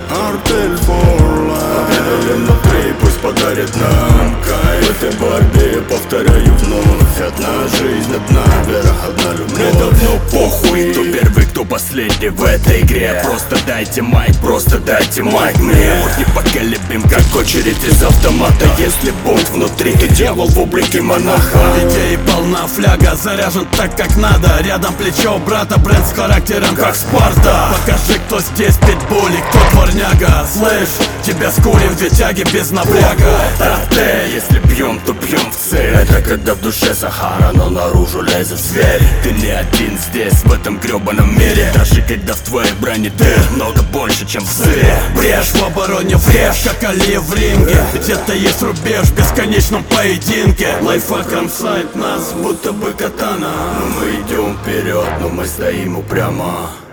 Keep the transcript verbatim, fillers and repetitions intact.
Артель for life. Адреналин внутри пусть подарит нам кайф. В этой борьбе, повторяю вновь, одна жизнь, одна вера, одна любовь. Мне давно похуй, кто первый, кто последний в этой игре. Просто дайте майк, просто дайте майк мне. Вот непоколебим, как очередь из автомата. Если бунт внутри, ты дьявол в облике монаха. Идеи полна фляга, заряжен так как надо. Рядом плечо брата, бренд с характером как Спарта. Покажи, кто здесь питбуль и кто дворняга. Слышь, тебя скурим в тяге без напряга. Arte, если бьем, то бьем в цель. Это когда в душе Сахара, но наружу лезет зверь. Ты не один здесь, в этом гребаном мире. Даже когда в твоей броне дыр много больше, чем в сыре. Брешь в обороне, врежь, как Али в ринге. Где-то есть рубеж в бесконечном поединке. Лайфхак кромсает нас, будто бы катана. Мы идем вперед, но мы стоим упрямо.